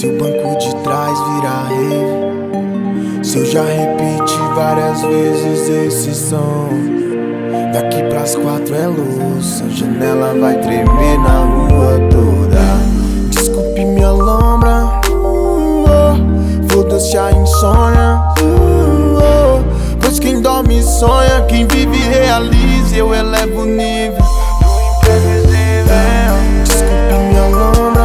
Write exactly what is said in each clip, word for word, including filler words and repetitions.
Se o banco de trás virar rave, se eu já repeti várias vezes esse som, daqui pras quatro é luz, a janela vai tremer na rua toda. Desculpe minha lombra, uh, oh, foda-se a insônia, uh, oh, pois quem dorme sonha, quem vive realiza, eu elevo o nível do imprevisível. Desculpe minha lombra,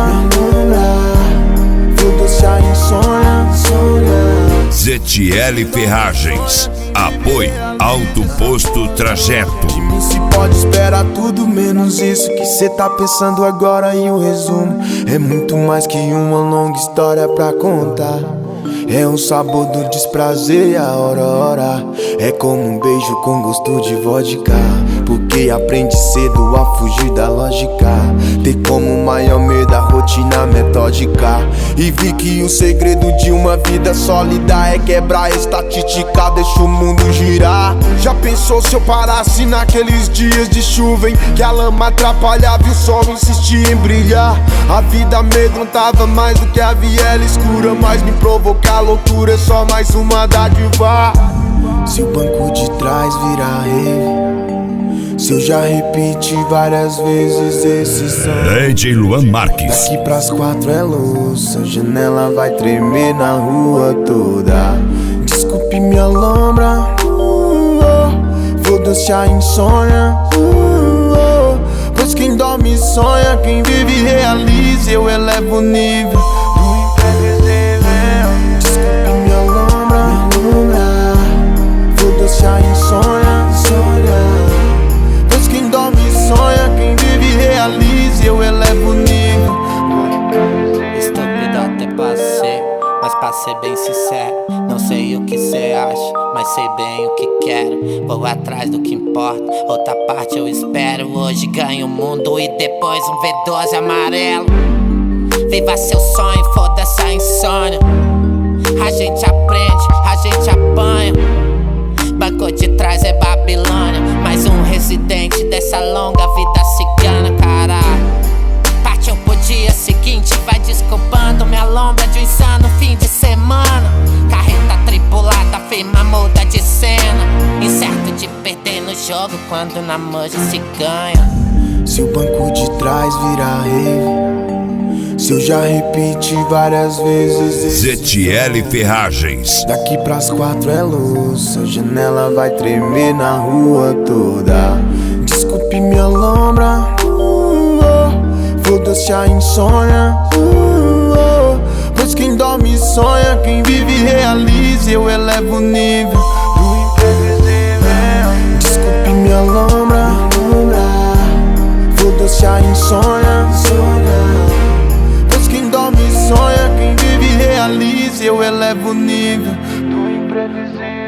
foda-se a insônia, insônia. Zetiele Ferragens, apoio Alto Posto Trajeto. De mim se pode esperar tudo menos isso que cê tá pensando agora. E o resumo é muito mais que uma longa história pra contar. É um sabor do desprazer a hora hora. É como um beijo com gosto de vodka, porque aprende cedo a fugir da lógica. Ter como maior medo a rotina metódica. E vi que o segredo de uma vida sólida é quebrar a estatística, deixa o mundo girar. Já pensou se eu parasse naqueles dias de chuva em que a lama atrapalhava e o sol insistia em brilhar? A vida amedrontava mais do que a viela escura, mas me provocar loucura é só mais uma dádiva. Se o banco de trás virar rave, se eu já repeti várias vezes esse som, D J Luan Marques. daqui pras quatro é luz, a janela vai tremer na rua toda. Desculpe minha lombra, uh, oh, foda-se a insônia, uh, oh, pois quem dorme sonha, quem vive realiza, eu elevo o nível do imprevisível. Desculpe minha lombra, foda-se a insônia, insônia, pois quem dorme sonha, quem vive realiza, eu elevo o nível. Estúpido até passei, mas pra ser bem sincero, não sei o que cê acha, mas sei bem o que quero. Vou atrás do que importa, outra parte eu espero. Hoje ganho o mundo e depois um V doze amarelo. Viva seu sonho, foda-se a insônia. A gente aprende, a gente apanha. Banco de trás é Babilônia, mais um residente dessa longa vida cigana, caralho. Partiu pro dia seguinte, vai desculpando minha lombra de um insano fim de semana. Carreta tripulada, firma muda de cena. Incerto de perder no jogo quando na manja se ganha. Se o banco de trás virar rave, se eu já repeti várias vezes esse Zetiele Ferragens. daqui pras quatro é luz, a janela vai tremer na rua toda. Desculpe minha lombra, uh, oh, foda-se a insônia, uh, oh, pois quem dorme sonha, quem vive realiza, eu elevo o nível do imprevisível. Desculpe minha lombra, foda-se a insônia, insônia, pois quem dorme sonha, quem vive realiza, eu elevo o nível do imprevisível.